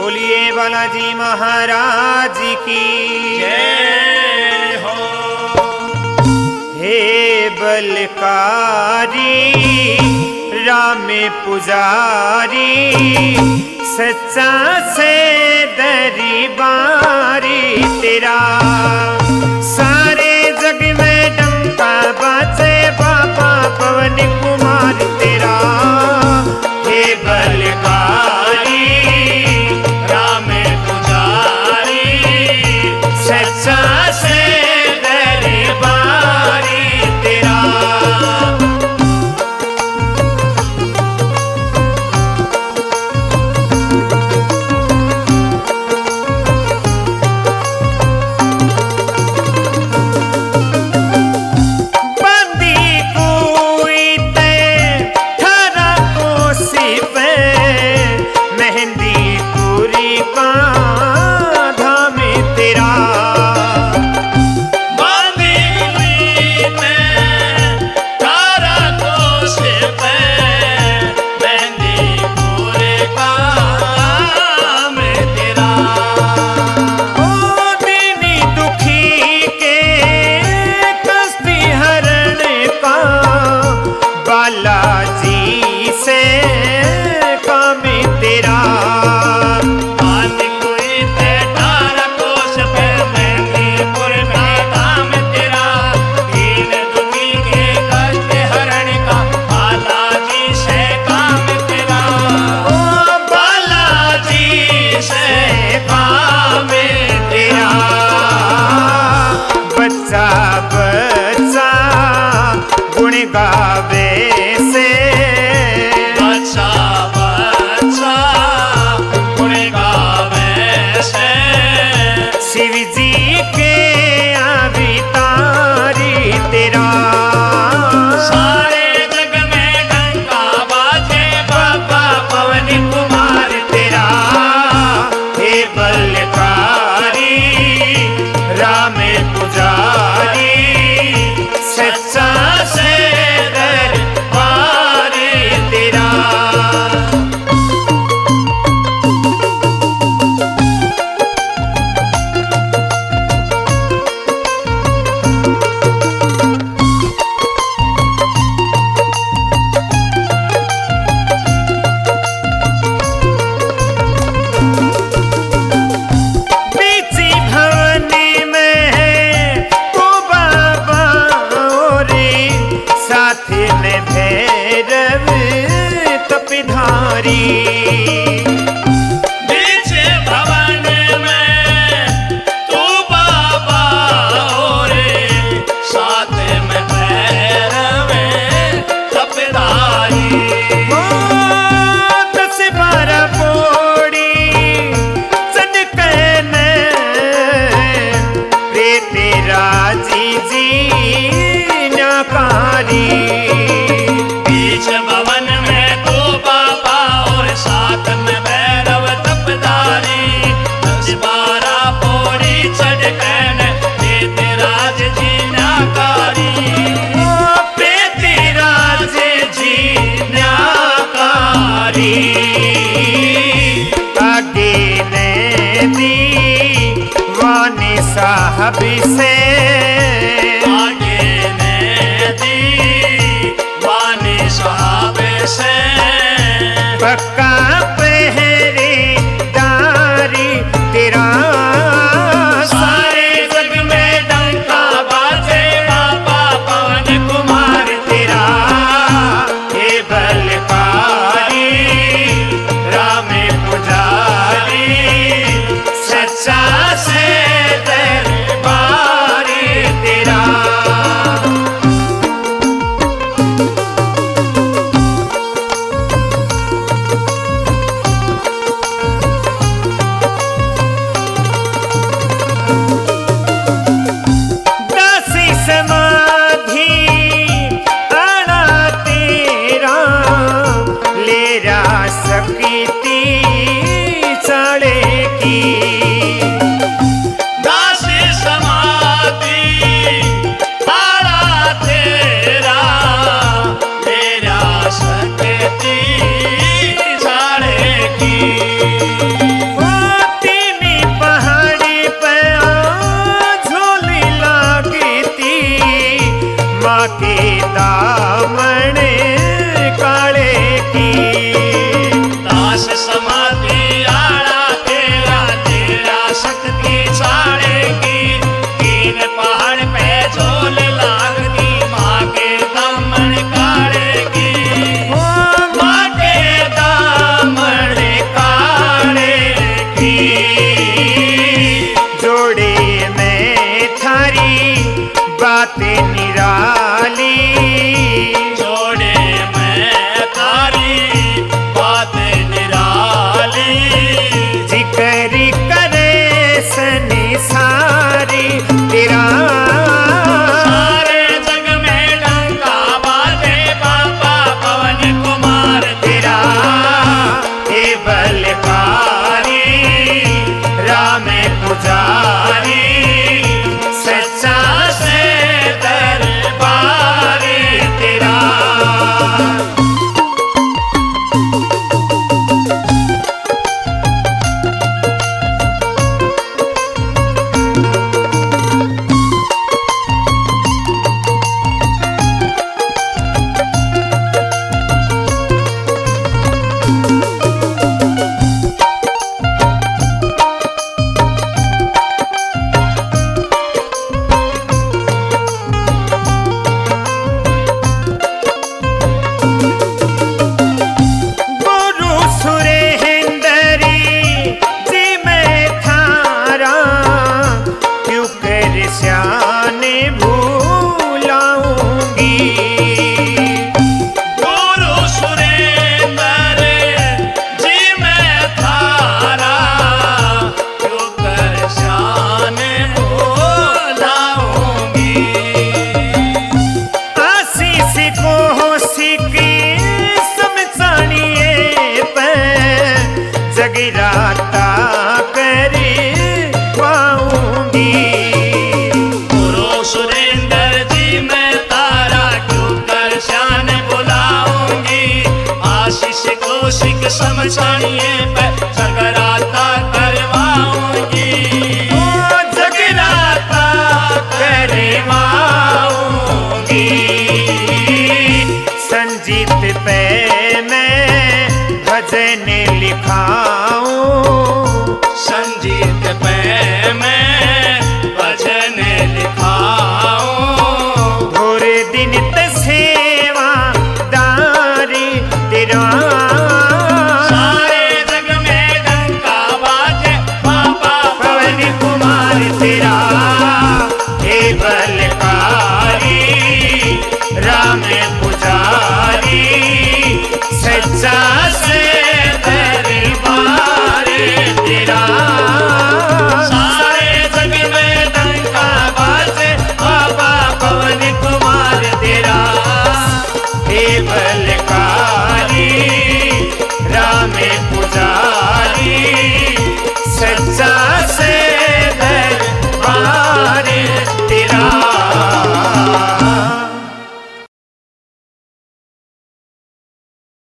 बोलिए बालाजी महाराज की जय हो। हे बलकारी राम पुजारी सच्चा से दरबारी तेरा सारे जग में डंका बाजे बाबा पवन कुमार तेरा। हे बलकारी राम पुजारी सच्चा से दरबारी तेरा। बालाजी से काम तेरा आज कोई तेरा कोश पे मेहंदीपुर में काम तेरा। दीन दुखी के कष्ट हरण का बालाजी से काम तेरा। ओ बालाजी से काम तेरा। बच्चा बच्चा गुण गावे से बच्चा बच्चा गुण गावे से शिव जी के अवतारी तेरा। सारे जग में डंका बाजे बाबा पवन कुमार तेरा। हे बलकारी राम पुजारी सच्चा से दरबारी तेरा। बीची भवन में है तू बाबा रे साथ में भैरव तपधारी। बीच भवन में तू बाबा रे साथ में भैरव तपधारी। ओ 10-12 पौड़ी सदकने प्रेत राजी जी नाकारी। बीच भवन में तू बाबा और साथ में भैरव तपधारी। 10-12 पौड़ी चढ़कर देते राज जी नाकारी। ओ प्रेत राज जी नाकारी। आगे ने दी वानी साहब से आगे ने दी वानी साहब से पक्का पहरेदारी तेरा। सारे जग में डंका बाजे बाबा पवन कुमार तेरा। हे बलकारी राम पुजारी सच्चा से दरबारी समाधि आड़ा तेरा तेरा शक्ति छाड़ेगी तीन पहाड़ पे झोल लागती माँ के दामन काढ़ेगी माँ के दामन काढ़ेगी जोड़े में थारी बातें निराली जोड़े में तारी बात निराली जिक्र करे संसारी तेरा सारे जग में डंका बाजे बाबा पवन कुमार तेरा हे बलकारी राम पुजारी सच्चा से दरबार तेरा गुरु सुरेंद्री जी मैं थारा क्यों कर श्याने भूलाऊंगी गुरु सुरेंद्र जी मैं थारा क्यों कर शान भूलाऊंगी आशीष को सिकी समझानिए पे जगराता करे पाऊंगी गुरु सुरेंद्र जी मैं तारा क्यों कर शान बुलाऊंगी आशीष कौशिक समझानिए पे जगराता करवाऊंगी ओ जगराता करवाऊंगी संजीत पे मैं भजन लिखाऊं संजीत पे मैं भजन लिखाऊं थोड़े दिन सेवा दारी तेरा सारे जग में डंका बाजे बाबा पवन कुमार तेरा हे बलकारी राम पुजारी सच्चा से दरबार तेरा सारे जग में डंका बाजे बाबा पवन कुमार तेरा हे बलकारी राम पुजारी सच्चा